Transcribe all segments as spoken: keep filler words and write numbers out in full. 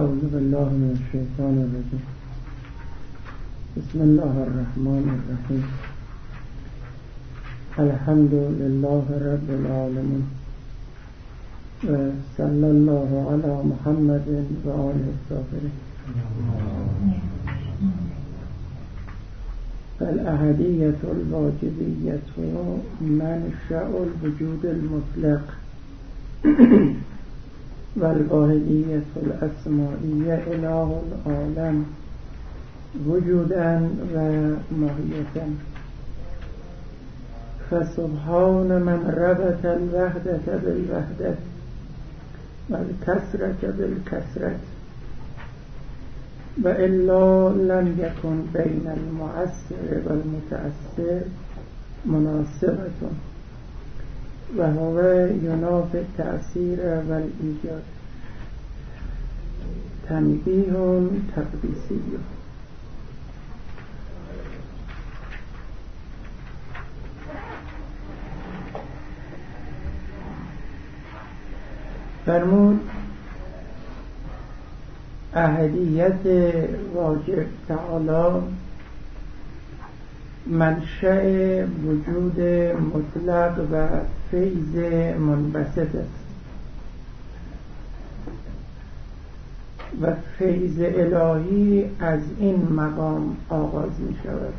اعوذ بالله من الشیطان الرجیم. بسم الله الرحمن الرحیم. الحمد لله رب العالمین و صلی الله علی محمد و آله الطاهرین. فالاحدیة الواجبیة منشأ الوجود المطلق والواحدیة الاسمائیة اله العالم وجودا و ماهیتا. فسبحان من ربط الوحدة بالوحدة والكسرة بالكسرة وإلا لم يكن بين المؤثر والمتأثر مناسبة وهو ينافي التأثير والإيجاد. تنبيه تقديسي. فرمود احدیت واجب تعالی منشأ وجود مطلق و فیض منبسط است و فیض الهی از این مقام آغاز می شود.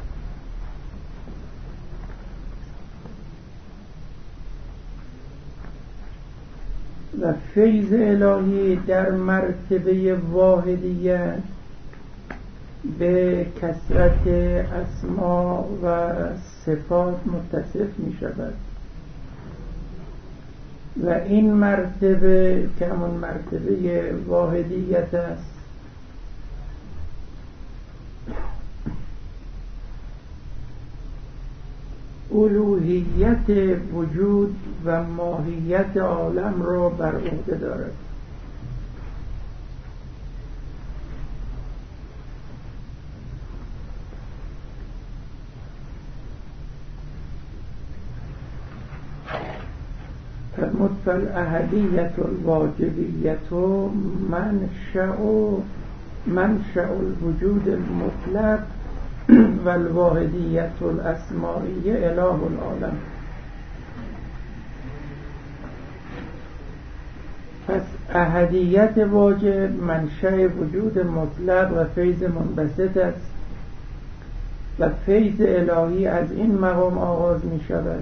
و فیض الهی در مرتبه واحدیت به کثرت اسما و صفات متصف می شود و این مرتبه که همون مرتبه واحدیت است الوهیت وجود و ماهیت عالم را بر عهده دارد. فرمود فالاحدیة الواجبیة منشأ منشأ الوجود المطلق والواحدیة الاسمائیه اله العالم. پس احدیت واجب منشأ وجود مطلق و فیض منبسط است و فیض الهی از این مقام آغاز می شود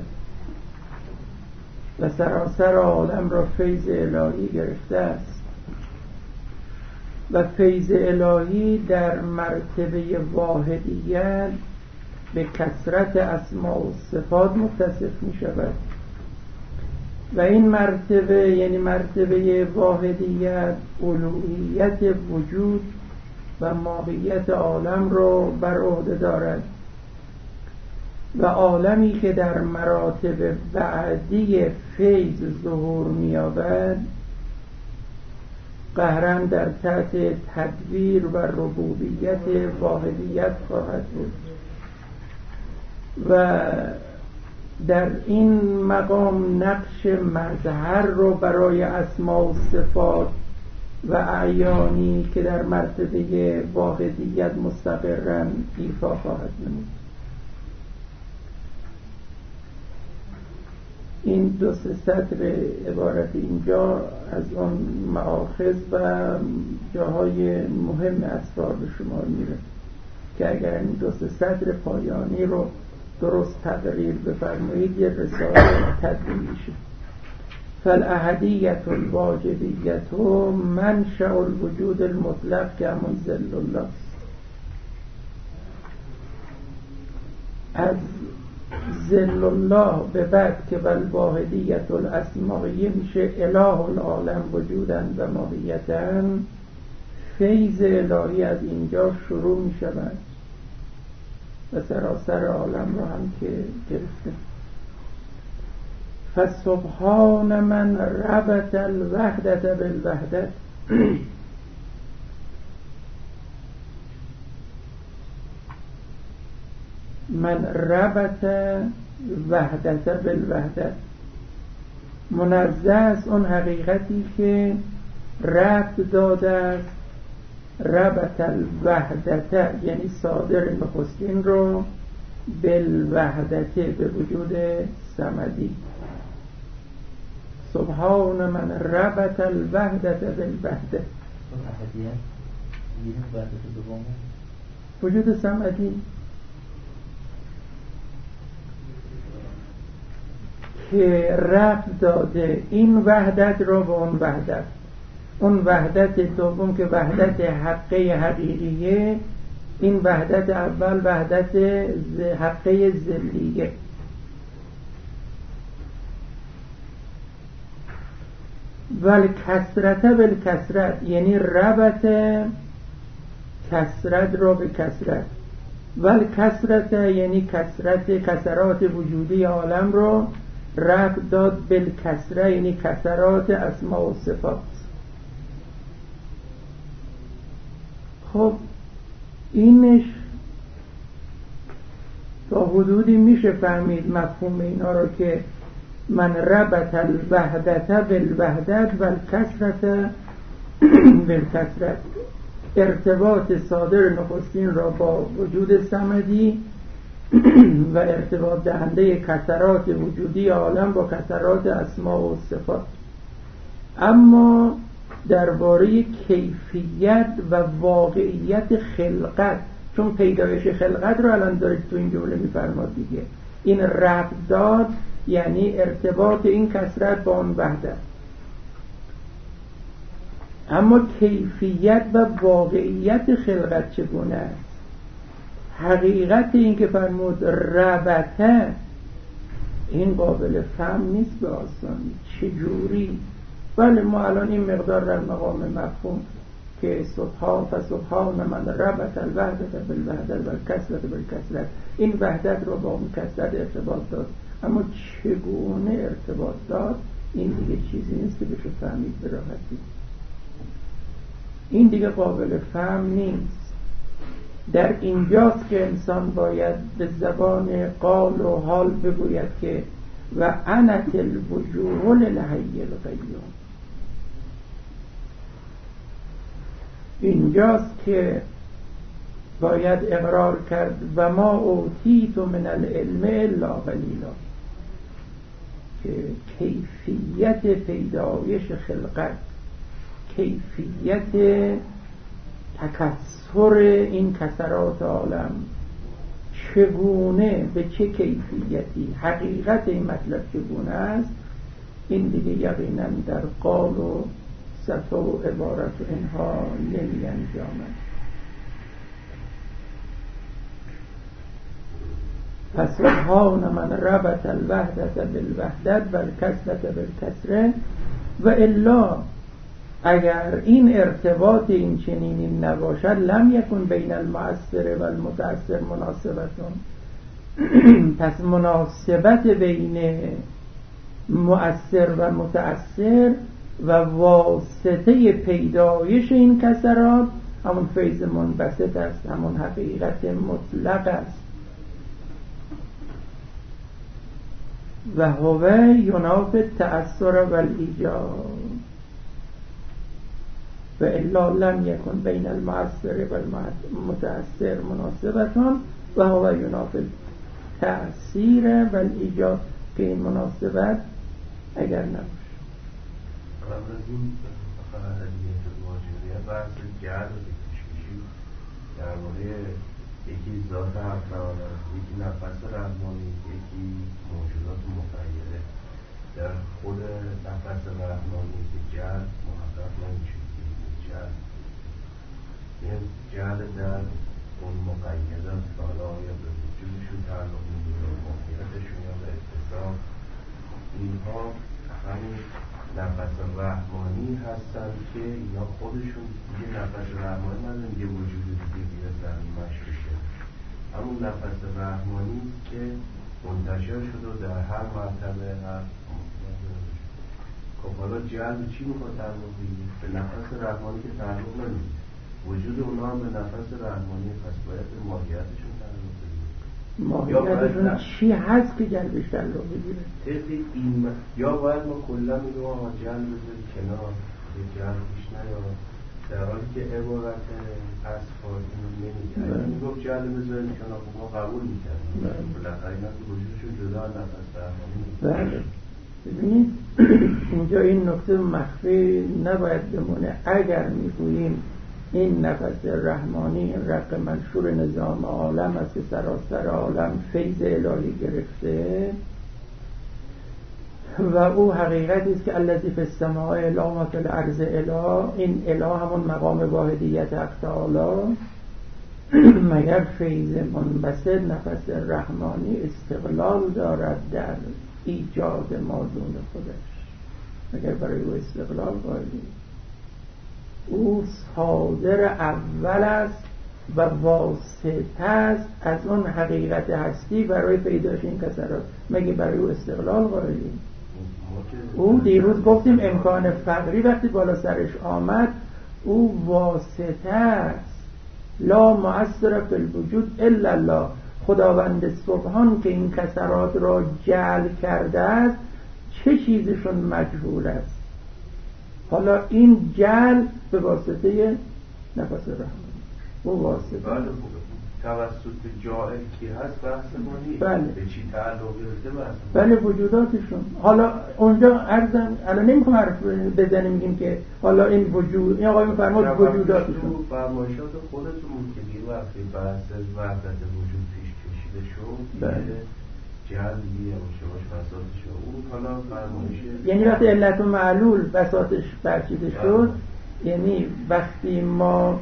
و سراسر عالم را فیض الهی گرفته است و فیض الهی در مرتبه واحدیت به کثرت اسماء و صفات متصف می شود و این مرتبه یعنی مرتبه واحدیت الوهیت وجود و ماهیت عالم را بر عهده دارد و عالمی که در مراتب بعدی فیض ظهور می یابد قهرن در تحت تدبیر و ربوبیت واحدیت خواهد بود و در این مقام نقش مظهر رو برای اسما و صفات و اعیانی که در مرتبه واحدیت مستقرن ایفا خواهد نمود. این دو سه سطر عبارت اینجا از آن مآخذ و جاهای مهم اسرار به شما میره که اگر این دو سه سطر پایانی رو درست تقریر بفرمایید یه رساله تدوین میشه. فالاحدیة الواجبیة منشأ الوجود المطلق که همون ذل الله از ذل الله به بعد که والواحدیة الاسمائیه میشه اله العالم وجودا و ماهیتا. فیض الهی از اینجا شروع میشود و سراسر عالم رو هم که گرفته. فسبحان من ربط الوحدة بالوحدة. من ربط وحدت بالوحدت، منزه است اون حقیقتی که ربط داده است ربط الوحدت، یعنی صادر نخستین رو بالوحدت، به وجود صمدی. سبحان من ربط الوحدت بالوحدت، وجود صمدی که ربط داده این وحدت رو به اون وحدت، اون وحدت دوم که وحدت حقه حقیقیه، این وحدت اول وحدت حقه ذلیه. ولی کسرت بل کسرت، یعنی ربط کسرت رو به کسرت. ولی کسرت یعنی کسرت کسرات وجودی عالم رو ربط داد بل کسره، یعنی کسرات اسماء و صفات. خب اینش تا حدودی میشه فهمید مفهوم اینا رو که من ربط الوحدت بالوحدت و الکسرت بالکسرت، ارتباط صادر نخستین را با وجود صمدی و ارتباط دهنده کسرات وجودی عالم با کسرات اسماء و صفات. اما درباره کیفیت و واقعیت خلقت، چون پیدایش خلقت رو الان دارید تو این جمله میفرماد دیگه، این ربط داد یعنی ارتباط این کسرت با اون وحدت. اما کیفیت و واقعیت خلقت چگونه است؟ حقیقت این که فرمود ربطه، این قابل فهم نیست به آسانی. چجوری؟ بله ما الان این مقدار در مقام مفهوم که سبحان فسبحان من ربط الوحدت بالوحدت و الکسرت بالکسرت، این وحدت رو با اون کسرت ارتباط داد. اما چگونه ارتباط داد، این دیگه چیزی نیست که بشه فهمید به راحتی. این دیگه قابل فهم نیست. در اینجاست که انسان باید به زبان قال و حال بگوید که و انت الوجوه للحی القیوم. اینجاست که باید اقرار کرد و ما اوتیت من العلم الا قلیلا، که کیفیت پیدایش خلقت، کیفیت تکثر این کسرات عالم چگونه، به چه کیفیتی، حقیقت این مطلب چگونه است، این دیگه یقینا در قول و صفه و عبارت و اینها نمی انجامد. پس سبحان من ربط الوحدت بالوحدت و الکسرت بالکسره. و الا اگر این ارتباط این چنینی نباشد، لم یکن بین المؤثر و المتأثر مناسبتون، پس مناسبت بین مؤثر و متأثر و واسطه پیدایش این کسرات همون فیض منبسط است، همون حقیقت مطلق است. و هو ینافی التأثر و الایجاب و الا لم یکن بین المؤثر و المتأثر مناسبتان و هو ینافی التأثیر و الایجاب، که این مناسبت اگر نباشه. قبل از این خواهدیت واجبیه بحث جهل و تشکیشی درباره یکی ذات حق تعالی، یکی نفس رحمانی، یکی موجودات مقیده. در خود نفس رحمانی که جهل محقق نمیشه، جهل این جهل در اون مقیدات حالا یا به وجودشون تعلق میگیره، ماهیتشون یا به اتصال، اینها همین نفس رحمانی هستن که اینا خودشون یه نفس رحمانی ندارن یه وجود دیگه بیرسن مشکشه. همون نفس رحمانی که منتشر شده در هر مرتبه هر خب حالا جلب چی میخواد تعلق بگیره؟ به نفس رحمانی که تعلق نمیگیره، وجود اونا هم به نفس رحمانی، پس باید به ماهیتشون تعلق بگیره. ماهیتشون چی هست که جلبش تعلق بگیره؟ طبق این م... یا باید ما کلا میگم آقا جلب بذاری کنار، جهل پیش نیاد، در حالی که عبارت اصفار اینو نمیگه. این گفت جهل بذاریم کنار ما قبول میکردیم، بالاخره اینا که وجودشون جدا نفس درمانی نیست. بله ببینید اینجا این نکته مخفی نباید بمونه. اگر میگوییم این نفس رحمانی رق منشور نظام عالم است که سراسر عالم فیض الهی گرفته و او حقیقتی است که الذی فی السماء اله و فی الارض اله، این اله همون مقام واحدیت حق تعالی، مگر فیض منبسط نفس رحمانی استقلال دارد در ایجاد مادون خودش؟ مگر برای او استقلال قائلی؟ او صادر اول است و واسطه است از اون حقیقت هستی برای پیداش این کسرات. مگه برای او استقلال قائلی؟ او دیروز گفتیم امکان فقری وقتی بالا سرش آمد او واسطه است. لا مؤثر فی الوجود الا الله. خداوند سبحان که این کسرات را جعل کرده است چه چیزشون مجهول است. حالا این جعل به واسطه نفس رحمانی او واسطه توسط جائل کی هست بحث ما نیست. بله. به چی تعلق گرفته بحث بله وجوداتشون. حالا اونجا عرضم الان نمیخوام حرف بزنیم میگیم که حالا این وجود این آقای میفرماد وجوداتشون تو فرمایشات خودتون که دیگه وقتی بحث وحدت وجود پیش کشیده شد بله جلبی یواش بساطش شد اون حالا فرمایش یعنی وقتی علت و معلول بساطش برچیده شد یعنی وقتی ما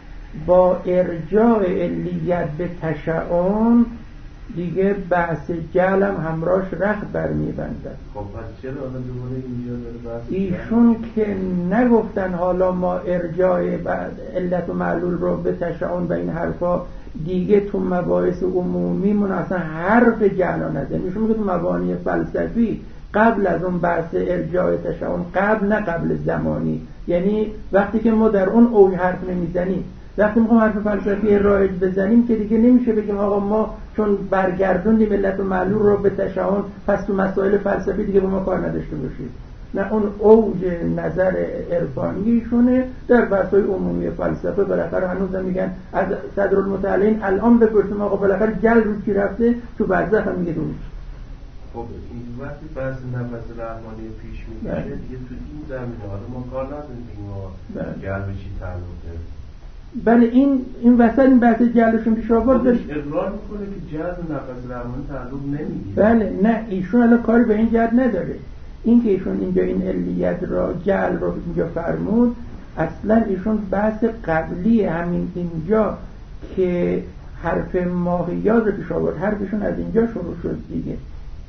با ارجاع علیت به تشعن دیگه بحث جعلم همراهش رخت برمیبندد. خب پس چرا آقا دوباره اینجا داره بحث ایشون که نگفتن حالا ما ارجاع بعد علت و معلول رو به تشعن و این حرفا دیگه تو مباحث عمومی من اصلا حرف جعلا نزن. ایشون میگه تو مبانی فلسفی قبل از اون بحث ارجاع تشعن، قبل نه قبل زمانی، یعنی وقتی که ما در اون اوج حرف نمیزنیم، وقتی میخوام حرف فلسفی رایج بزنیم که دیگه نمیشه بگیم آقا ما چون برگردوندیم علت و معلول رو به تشعن پس تو مسائل فلسفی دیگه با ما کار نداشته باشید. نه، اون اوج نظر عرفانیشونه در بحث‌های عمومی فلسفه. بالاخره هنوز میگن از صدرالمتعلین الان بپرسیم آقا بالاخره جل رو کی رفته تو برزخ هم میگه دون. خب این وقتی بحث نفس رحمانی پیش میشه دیگه تو این زمینه حالا ما کار نداریم ما جل به چی تعلق داره. بله این این وسط این بحث جلشون پیش آورد اقرار میکنه که جل نفس رحمانی تعلق نمیگیره. بله نه ایشون الان کاری به این جهت نداره. این که ایشون اینجا این علیت را جعل رو اینجا فرمود اصلا ایشون بحث قبلی همین اینجا که حرف ماهیات رو پیش آورد حرفشون از اینجا شروع شد دیگه.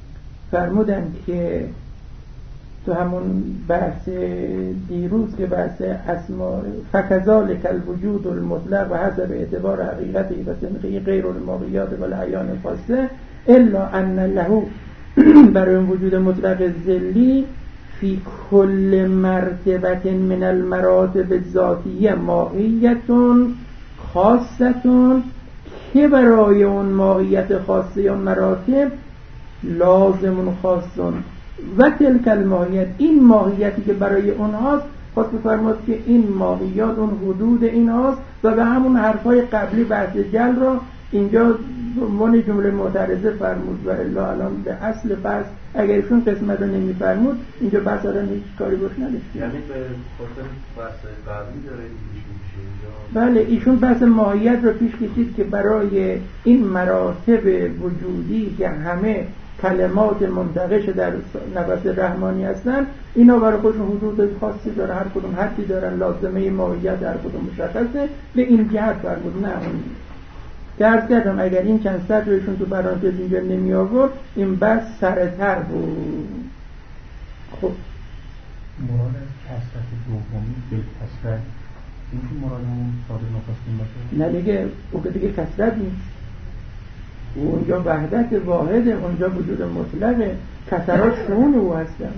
فرمودن که تو همون بحث دیروز که بحث اسماء فکذالک الوجود المطلق و حسب اعتبار حقیقتی و سنخی غیر الماهیات و العیان خاصه الا ان له برای اون وجود مطلق ذلی فی کل مرتبه من المراتب الذاتیه ماهیتون خاصتون که برای اون ماهیت خاصه اون مراتب لازمون خاصون و تلک الماهیت این ماهیتی که برای اونهاست خواست بفرماد که این ماهیات اون حدود اینهاست و به همون حرفای قبلی بحث جل را اینجا من جمله معترضه فرمود و الا الان به اصل بحث اگرشون قسمت رو نمی فرمود اینجا بحث الان هیچ کاری باش نداشت. یعنی به خاطر بحث قبلی داره پیش میشه. بله ایشون بحث ماهیت رو پیش کشید که برای این مراتب وجودی که همه کلمات منتقش در نفس رحمانی هستن اینا برای خودشون حدود خاصی داره، هر کدوم حدی دارن، لازمه ماهیت هر کدوم مشخصه. به این جهت فرمود نه اون درد کردم اگر این چند سطر روشون تو پرانتز اینجا نمی آورد این بس سرتر بود. خب مراد کسرت دومی به کسرت این که مراد همون ساده نخستین باشه؟ نه دیگه او که دیگه کسرت نیست، اونجا وحدت واحده، اونجا وجود مطلقه، کسرات شون او هستن.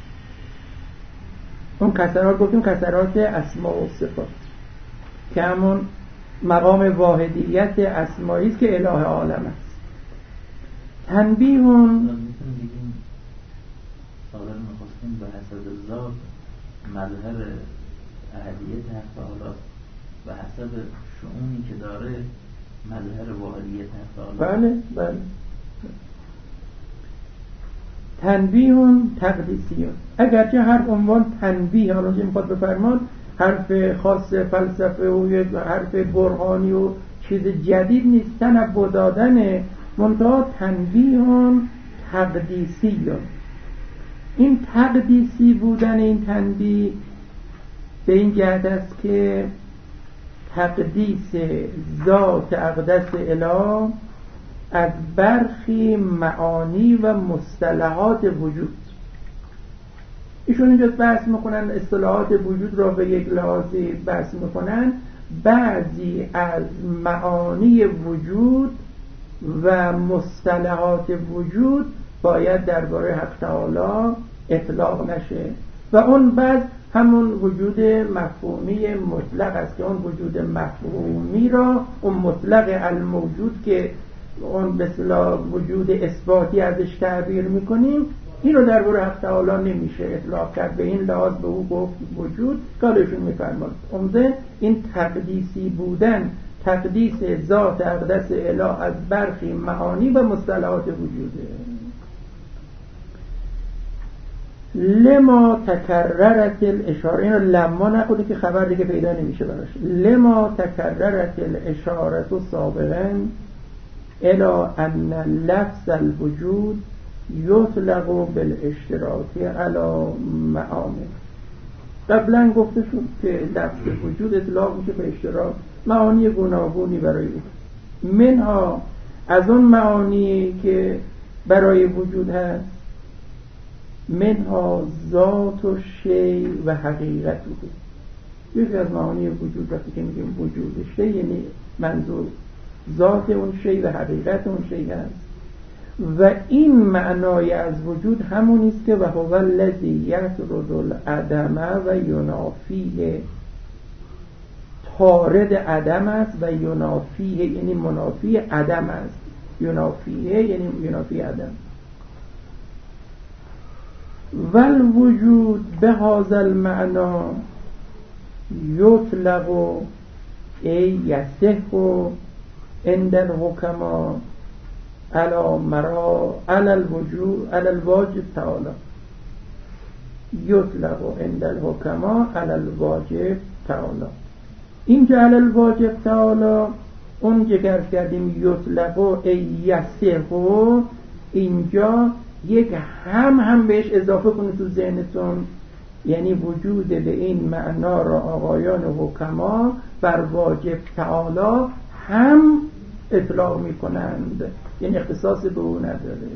اون کسرات گفتیم کسرات اسماء و صفات که همون مقام واحدیت اسمایی است که اله عالم است. تنبیهون میگیم ساده نخستین به حسب ذات مظهر احدیه تحت حالا به حسب شؤونی که داره مظهر واحدیه تحت حالا. بله بله. تنبیهون تقدیسیون، اگرچه هر عنوان تنبیه حالا که میخواد بفرمان حرف خاص فلسفه و حرف برهانی و چیز جدید نیست، تنبه دادن، منتها تنبیهون تقدیسیون. این تقدیسی بودن این تنبیه به این جهت است که تقدیس ذات اقدس اله از برخی معانی و مصطلحات وجود. ایشون اینجا بحث میکنن اصطلاحات وجود را به یک لحاظی بحث میکنن، بعضی از معانی وجود و مصطلحات وجود باید درباره حق تعالی اطلاق نشه و اون بعد همون وجود مفهومی مطلق است که اون وجود مفهومی را اون مطلق الموجود که اون به اصطلاح وجود اثباتی ازش تعبیر میکنیم، این رو درباره حق تعالی نمیشه اطلاق کرد. به این لحاظ به او گفت وجود. کارشون میفرماد عمده این تقدیسی بودن، تقدیس ذات اقدس اله از برخی معانی و مصطلحات وجوده. لما تکررت الاشاره، این رو لما نخوده که خبر دیگه پیدا نمیشه براش. لما تکررت الاشاره سابقا الى ان لفظ الوجود یطلق بالاشتراک علی معانی. قبلا گفته شد که لفظ وجود اطلاق میشه به اشتراک معانی گوناگونی برای او. منها از اون معانی که برای وجود هست، منها ذات و شی و حقیقت بود. یکی از معانی وجود وقتی که میگیم وجود شی یعنی منظور ذات اون شی و حقیقت اون شی هست و این معنای از وجود همون است که و هو الذی یطرد العدم و ینافیه، طارد عدم است و ینافیه یعنی منافی عدم است، ینافیه یعنی ینافی عدم. والوجود به هذا المعنى یطلق ای یصح عند الحکما علی مرا علی الوجود علی الواجب تعالی، یطلق عند الحکما علی الواجب تعالی. اینجا علی الواجب تعالی اون که گرد کردیم یطلق ای یصح، اینجا یک هم هم بهش اضافه کنید تو ذهنتون، یعنی وجود به این معنا را آقایان حکما بر واجب تعالی هم اطلاق می کنند، یعنی اختصاص به او نداره.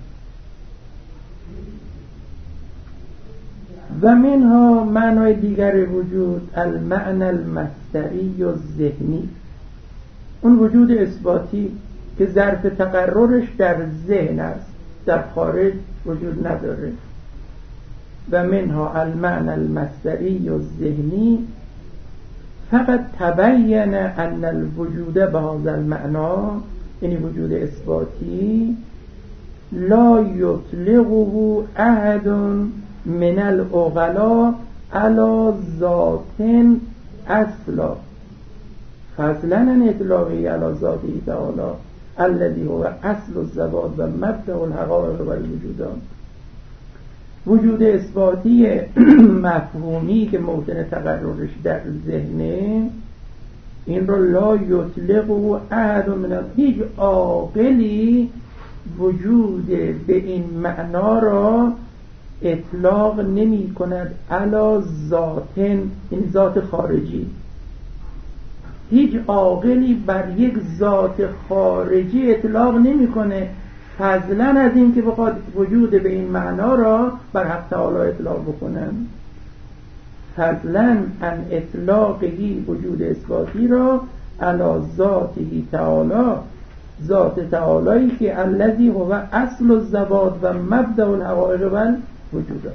و منها معنای دیگر وجود المعنى المصدری و ذهنی، اون وجود اثباتی که ظرف تقررش در ذهن است، در خارج وجود نداره. و منها المعنى المصدری و ذهنی فقط تبین ان الوجود به هذا المعنى، یعنی وجود اثباتی، لا یطلقه احد من العقلاء على ذات اصلا فضلا عن اطلاقه على ذاته تعالی الذي هو اصل الذوات و مبدأ الحقائق و الوجودات. وجود اثباتی مفهومی که موطن تقررش در ذهنه، این رو لا یطلقه احد من، هیچ عاقلی وجود به این معنا را اطلاق نمی کند علی ذاتن، این ذات خارجی. هیچ عاقلی بر یک ذات خارجی اطلاق نمی کنه فضلا از این که بخواد وجود به این معنا را بر حق تعالی اطلاق بکنن، فضلا عن اطلاقهی وجود اثباتی را علی ذاته تعالی، ذات تعالی که الذی هو اصل الذوات و مبدأ الحقائق و الوجودات.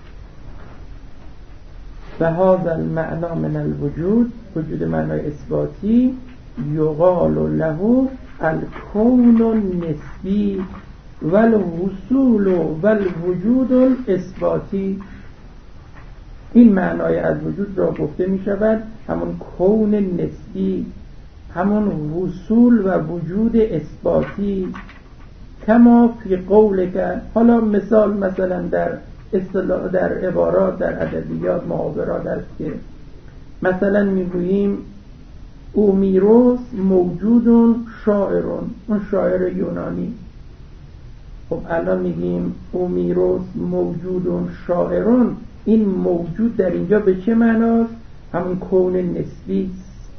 و هذا المعنى من الوجود، وجود معنای اثباتی، یقال له الکون النسبی والوصول والوجود الاثباتی. این معنای از وجود را گفته می شود همون کون نسبی، همون وصول و وجود اثباتی. کما فی قولک، حالا مثال مثلا در اصطلاح، در عبارات، در ادبیات محاورات است که مثلا میگوییم اومیروس موجودون شاعرون، اون شاعر یونانی. خب الان میگیم اومیروس موجودون شاعرون، این موجود در اینجا به چه معناست؟ همون کون نسبی،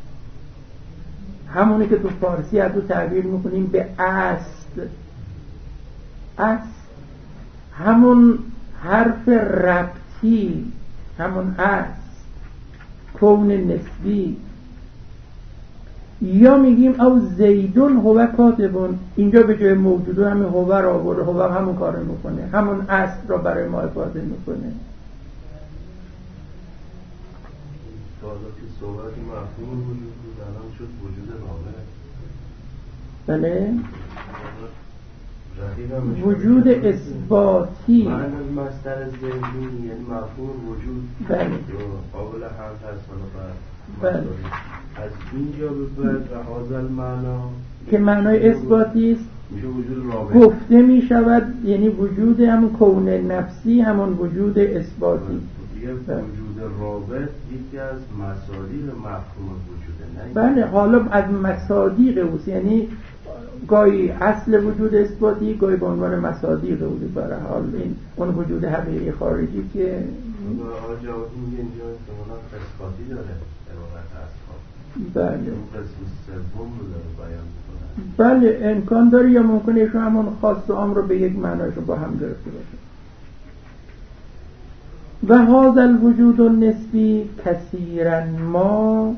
همونی که تو فارسی از تو تعبیر میکنیم به اصل. اصل همون حرف ربطی، همون اصل، کون نسبی. یا میگیم او زیدون هو کاتبون، اینجا به جای موجود همین هو را آورده، هو همون کار میکنه، همون اصل را برای ما افاده میکنه. تا که صحبت مفهوم وجود بود الان شد وجود رابطه. بله، وجود اثباتی. معنی مصدر ذهنی یعنی مفهوم وجود. بله. قابل حمل هست بله. از اینجا به بعد و حاضر معنا که معنای اثباتی است میشه وجود رابطه گفته می شود، یعنی وجود همون کون نفسی، همون وجود اثباتی. دیگه وجود رابط یکی از مصادیق مفهوم وجوده. بله، حالا از مصادیق اوست، یعنی گاهی اصل وجود اثباتی، گاهی به عنوان مصادیق وجود. برای حال این اون وجود حقیقی خارجی که آجا این اینجا احتمالا اثباتی داره عبارت اصحاب. بله، اون قسم سوم رو داره بیان میکنه. بله، امکان داره، یا ممکنه ایشون همون خاص و عام رو به یک معنایشون با هم گرفته باشه. و هذا الوجود النسبی کثیرا ما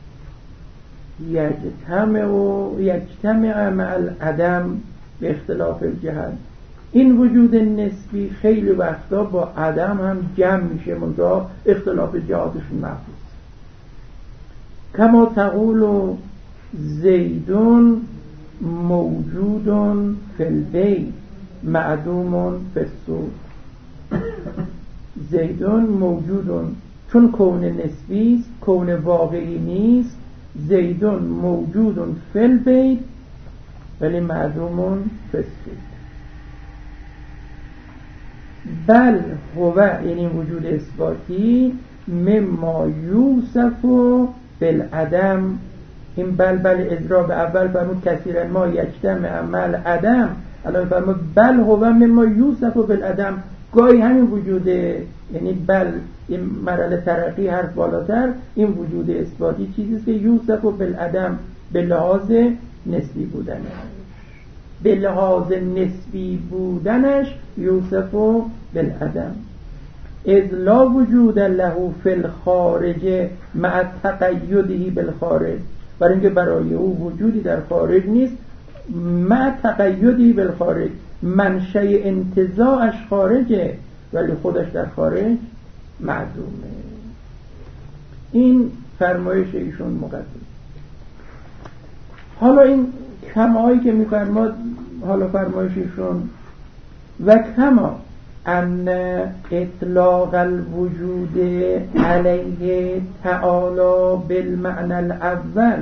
یجتمع و یجتمع مع العدم به اختلاف الجهل. این وجود نسبی خیلی وقتا با عدم هم جمع میشه، منتها اختلاف جهاتشون محفوظ. کما تقول زیدون موجودون فی البیت معدومون فی السوق. زیدون موجودون، چون کون نسبی است، کون واقعی نیست. زیدون موجودون فی البیت ولی معدومون فی السوق. بل هو، یعنی وجود اثباتی، مما یوصف بالعدم. این بل بل اضراب اول فرمود کثیرا ما یجتمع مع العدم، الان فرمود بل هو مما یوصف بالعدم. گاهی همین وجوده، یعنی بل این مرحله ترقی حرف بالاتر، این وجود اثباتی چیزیست که یوصف بالعدم، به لحاظ نسبی بودنش، به لحاظ نسبی بودنش یوصف بالعدم. اذ لا وجود له فی الخارج مع تقیده بالخارج، برای اینکه برای او وجودی در خارج نیست، مع تقیده بالخارج، منشأ انتزاعش خارجه ولی خودش در خارج معدومه. این فرمایش ایشون مقدم. حالا این کمایی که میفرماد، حالا فرمایش ایشون و کما ان اطلاق الوجود علیه تعالی بالمعنى الاول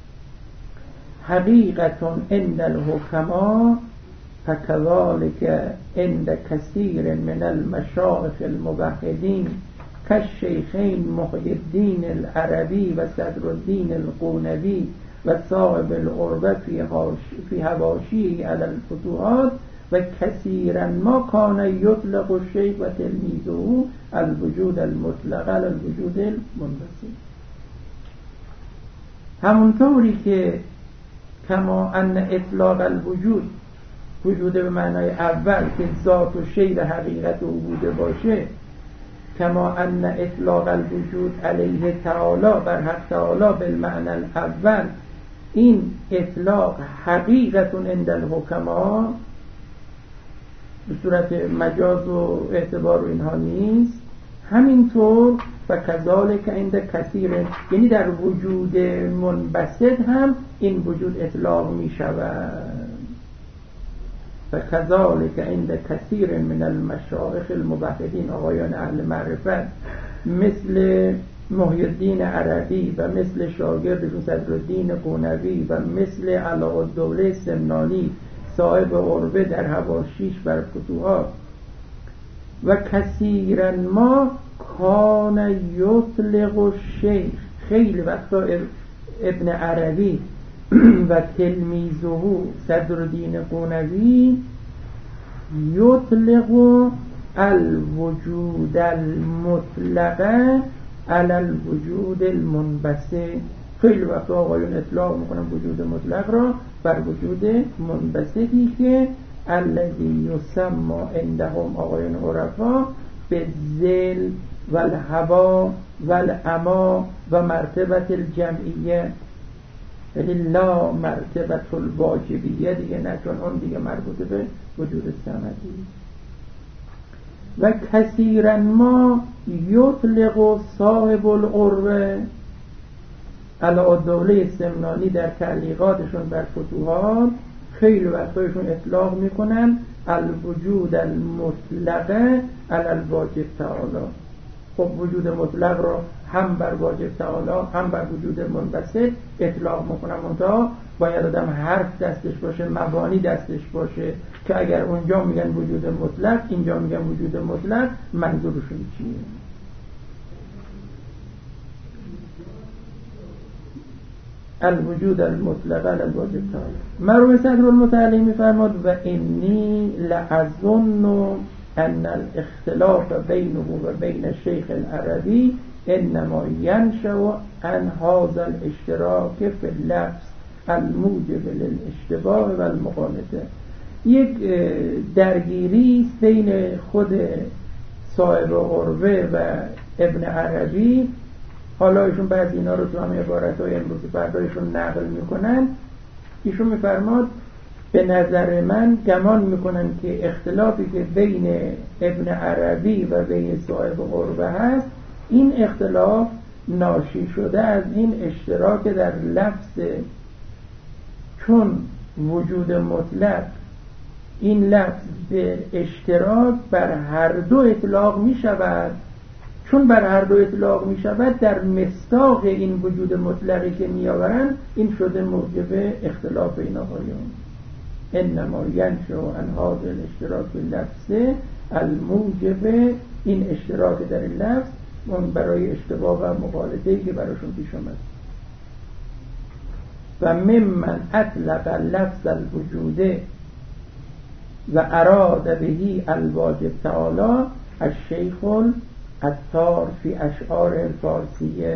حقیقت عند الحکما فكذلك عند كثير من المشایخ الموحدین كالشیخین محی الدین العربی و صدر الدین القونوی و صاحب العربه فی حواشیه علی الفتوحات و کثیرا ما کان یطلق الشیخ و تلمیذه الوجود المطلق علی الوجود المنبسط. همونطوری که کما ان اطلاق الوجود، وجود به معنای اول که ذات و شی و حقیقت او بوده باشه، کما ان اطلاق الوجود علیه تعالی بر حق تعالی بالمعنى الاول، این اطلاق حقیقت عند الحکما به صورت مجاز و اعتبار و اینها نیست. همینطور و کذالک عند کثیر، یعنی در وجود منبسط هم این وجود اطلاق می شود. و کذالک عند کثیر من المشایخ الموحدین، آقایان اهل معرفت مثل محی الدین عربی و مثل شاگردشون صدرالدین قونوی و مثل علاءالدوله سمنانی صاحب عربه در حواشیش بر فتوحات و کثیرا ما کان یطلق الشیخ، خیلی وقتا ابن عربی و تلمیذه صدرالدین قونوی یطلق الوجود المطلقه علی الوجود المنبسط. خیلی وقتا آقایون اطلاق میکنن وجود مطلق را بر وجود منبسطی که الذی یسمى عندهم آقایون عرفا به ذل و الهوا و العما و مرتبت الجمعیه، ولی لا مرتبت الواجبیه دیگه، نه چون اون دیگه مربوط به وجود صمدی. و کثیرا ما یطلق صاحب العروه علاءالدوله سمنانی در تعلیقاتشون بر فتوحات خیلی وقتایشون اطلاق میکنن الوجود المطلقه علی الواجب تعالی. خب وجود مطلق را هم بر واجب تعالی هم بر وجود منبسط اطلاق میکنن، منتها باید آدم حرف دستش باشه، مبانی دستش باشه که اگر اونجا میگن وجود مطلق اینجا میگن وجود مطلق منظورشون چیه. الوجود المطلق علی الواجب تعالی. مرحوم صدرالمتعلی میفرماد و انی لأظن ان الاختلاف بینه و بین الشیخ العربی انما ینشأ عن هذا الاشتراک فی اللفظ الموجب للاشتباه و المغالطه. یک درگیری بین خود صاحب عروه و ابن عربی، حالا ایشون بعضی اینا رو تو همه عبارت‌های امروزی برداشتشون نقل میکنن. ایشون میفرماد به نظر من گمان میکنن که اختلافی که بین ابن عربی و بین صاحب عروه هست، این اختلاف ناشی شده از این اشتراک در لفظ، چون وجود مطلق این لفظ به اشتراک بر هر دو اطلاق می شود، چون بر هر دو اطلاق می شود در مصداق این وجود مطلقی که می آورن این شده موجب اختلاف این آقایون. انما ینشأ عن هذا الاشتراک باللفظ الموجب، این اشتراک در این لفظ اون برای اشتباه و مغالطه‌ای که براشون پیش آمد. و ممن اطلق لفظ الوجود و اراد بهی الواجب تعالی الشیخ العطار فی اشعار الفارسیه.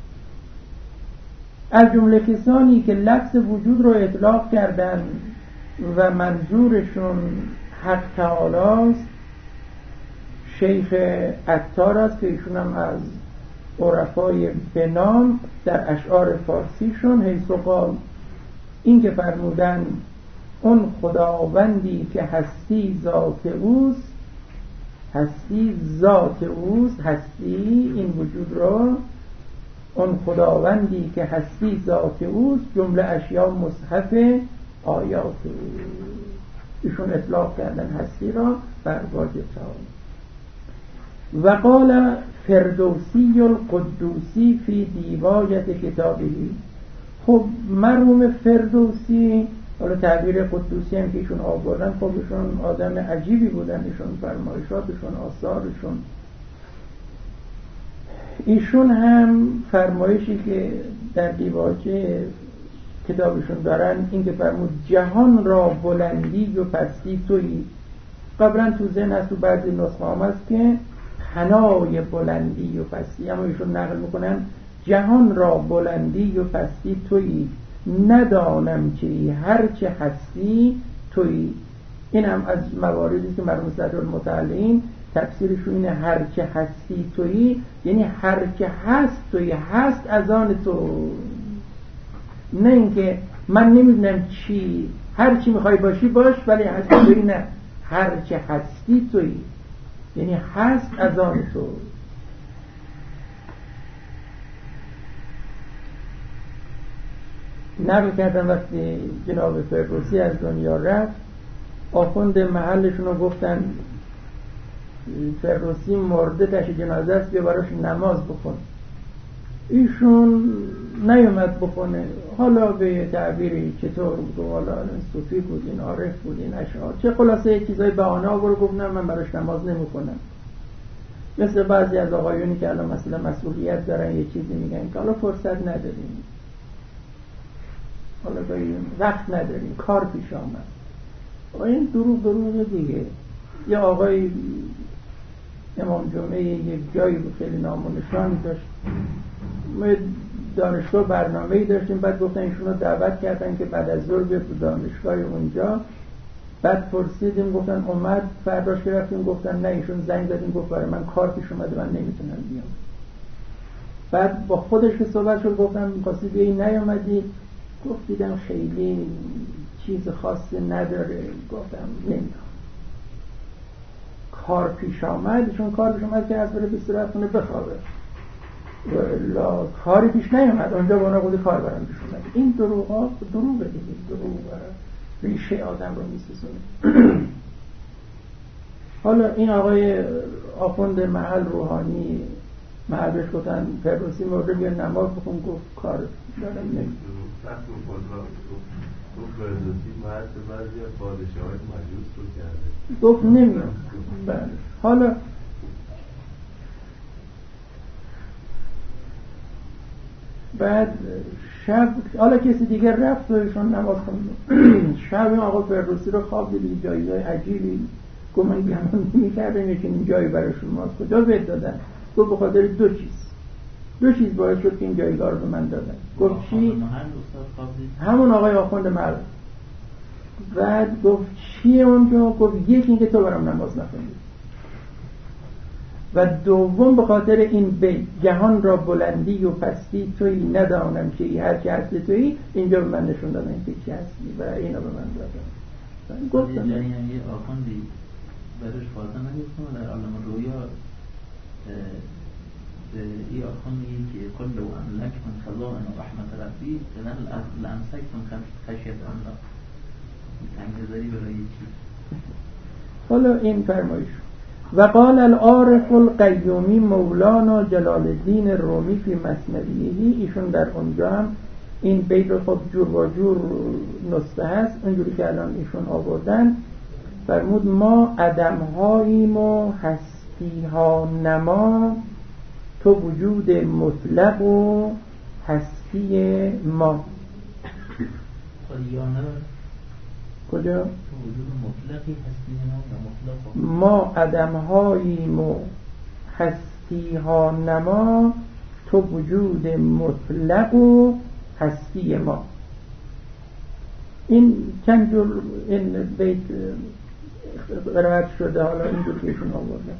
از جمله کسانی که لفظ وجود رو اطلاق کردن و منظورشون حق تعالی است شیخ عطار است که ایشون هم از عرفای بنام در اشعار فارسیشون حیث قال، این که فرمودن اون خداوندی که هستی ذات اوست، هستی ذات اوست، هستی این وجود را، اون خداوندی که هستی ذات اوست جمله اشیاء مصحف آیات اوست. ایشون اطلاق کردن هستی را بر واجب تعالی. و قال فردوسی القدوسی فی دیوایت کتابی. خب مرحوم فردوسی، حالا تعبیر قدوسی هم که ایشون آوردن، خب ایشون آدم عجیبی بودن، ایشون فرمایشاتشون آثارشون، ایشون هم فرمایشی که در دیوایه کتابشون دارن این که فرمود جهان را بلندی و پستی تویی. قبلا تو ذهن هست تو بعضی نسخه هم هست که حنای بلندی و پستی، اما ایشون نقل میکنن جهان را بلندی و پستی تویی، ندانم چی هرچه هستی تویی. این هم از مواردی که مرحوم صدرالمتعلین تفسیرشون اینه، هرچه هستی تویی یعنی هرچه هست تویی، هست از آن تو، نه اینکه من نمیدونم چی، هر چی میخوای باشی باش ولی هستی تویی، نه، هرچه هستی تویی یعنی هست از آن تو. نقل کردم وقتی جناب فردوسی از دنیا رفت، آخوند محلشون رو گفتن فردوسی مرده تشییع جنازه است بیا براش نماز بخون. ایشون نیومد بخونه. حالا به تعبیری چطور بود، حالا صوفی بود، این عارف بود، این اشعار، چه خلاصه چیزای بهانه آورد گفت نه من براش نماز نمیخونم. مثل بعضی از آقایونی که الان مثلا مسئولیت دارن یه چیزی میگن که حالا فرصت نداریم، حالا وقت نداریم، کار پیش آمد. این دروغ دروغ دیگه. یه آقای امام جمعه یک جایی بود خیلی نام و نشانی داشت، ما دانشگاه برنامه‌ای داشتیم، بعد گفتن ایشون رو دعوت کردن که بعد از ظهر بیاد تو دانشگاه اونجا. بعد پرسیدیم گفتن اومد، فرداش که رفتیم گفتن نه ایشون زنگ زدیم گفت برای من کار پیش اومده من نمیتونم بیام. بعد با خودش که صحبت شد گفتم می‌خواستی بیایی نیامدی؟ گفت دیدم خیلی چیز خاصی نداره، گفتم نمیام. کار پیش آمد، چون کار پیش آمد که از بره بیست خونه بخوابه، لا کاری پیش نیامد اونجا با نقود کار برام پیش اومد. این دروغ ها دروغ دیگه، دروغ ریشه آدم رو میسوزونه. حالا این آقای آخوند محل روحانی محل بهش گفتن فردوسی مرده بیا نماز بخون، گفت کار دارم نمیدونم. گفت فردوسی محل بعضی از پادشاه های مجوز رو کرده، گفت نمیدونم. بله. حالا بعد شب حالا کسی دیگه رفت و ایشون نماز خوند. شب این آقا فردوسی رو خواب دید جایزای عجیبی، گفت من گمان نمی‌کردم یه چنین جایی براشون ماست کجا بهت دادن؟ گفت به خاطر دو چیز دو چیز باعث شد که این جایگاه رو به من دادن. گفت چی؟ همون آقای آخوند محل. بعد گفت چیه اونجا؟ گفت یکی این که تو برام نماز نخوندی و دوم به خاطر این بیت جهان را بلندی و پستی تویی ندانم چی هر چی هستی تویی، اینجا به من نشون دادن که چی هستی و اینو به من دادن. گفتم یه جایی هم یه آخوندی برش فاطمه نگفتم در عالم رویا این آخوند میگه که کل و املک من خزائن و رحمت ربی لامسک من خشیت الله، تنگذاری برای چی؟ حالا این فرمایش و قال العارف القیومی مولانا جلال الدین رومی فی مثنویه، ایشون در اونجا هم این بیت رو خب جور و جور نسخه هست اونجوری که الان ایشون آوردن. فرمود ما عدم‌هاییم و هستی‌ها نما، تو وجود مطلق و هستی ما. کجا؟ ما عدم‌هاییم و هستی‌ها نما، تو وجود مطلق و هستی ما. این چند جور این بیت قرائت شده، حالا این جور که ایشون آورده.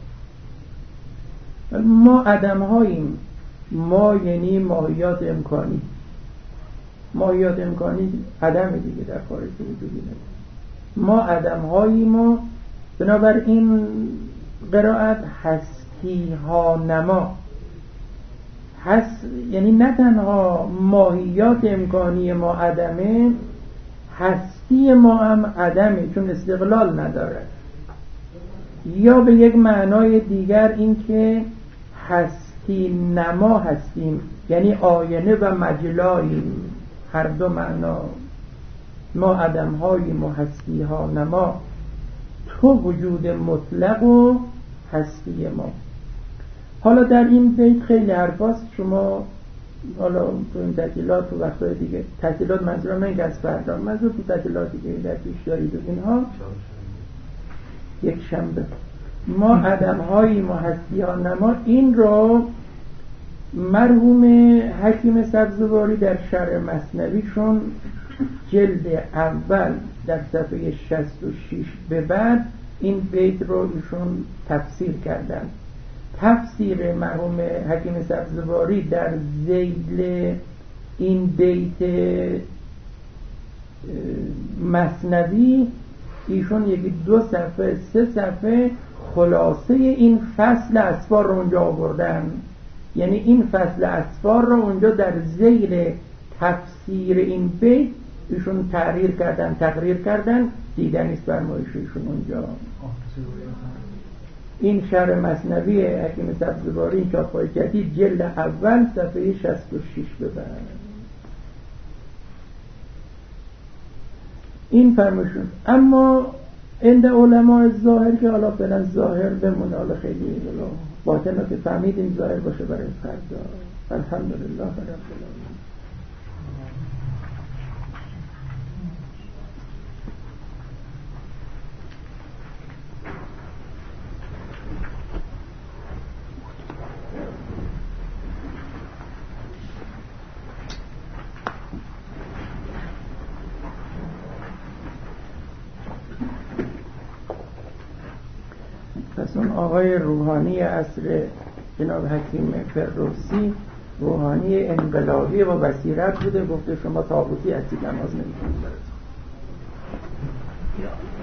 ما عدم‌هاییم، ما یعنی ماهیات امکانی. ماهیات امکانی عدم دیگه در خارج وجودی نداره. ما عدم‌هاییم و بنابراین قرائت هستی ها نما هست، یعنی نه تنها ماهیات امکانی ما عدمه، هستی ما هم عدمه چون استقلال نداره. یا به یک معنای دیگر این که هستی نما هستیم، یعنی آینه و مجلاییم، هر دو معنا. ما عدم هاییم و هستی ها نما، تو وجود مطلق و هستی ما. حالا در این بیت خیلی حرفاست، شما حالا تو این تعطیلات و وقتهای دیگه، تعطیلات منظورم نه اینکه از فردا، منظور تو تعطیلاتی که در پیش دارید و اینها، یک شنبه ما عدم هاییم و هستی ها نما، این رو مرحوم حکیم سبزواری در شرح مثنویشون جلد اول در صفحه شصت و شش به بعد این بیت رو ایشون تفسیر کردن. تفسیر مرحوم حکیم سبزواری در ذیل این بیت مثنوی ایشون یکی دو صفحه سه صفحه خلاصه این فصل اسفار رو اونجا آوردن. یعنی این فصل اسفار رو اونجا در ذیل تفسیر این بیت ایشون تحریر کردن، تقریر کردن، دیدنیست فرمایش ایشون اونجا. این شرح مثنوی حکیم سبزواری این چاپ‌های جدید جلد اول صفحه شصت و شش ببر. این فرمایشون. اما عند علماء ظاهر که حالا فعلا ظاهر بمونه، حالا خیلی باطن رو که فهمیدیم ظاهر باشه برای فردا. الحمدلله رب العالمین. پس اون آقای روحانی عصر جناب حکیم فردوسی روحانی انقلابی و بصیرت بوده، گفته شما طاغوتی هستید نماز نمی‌خونید.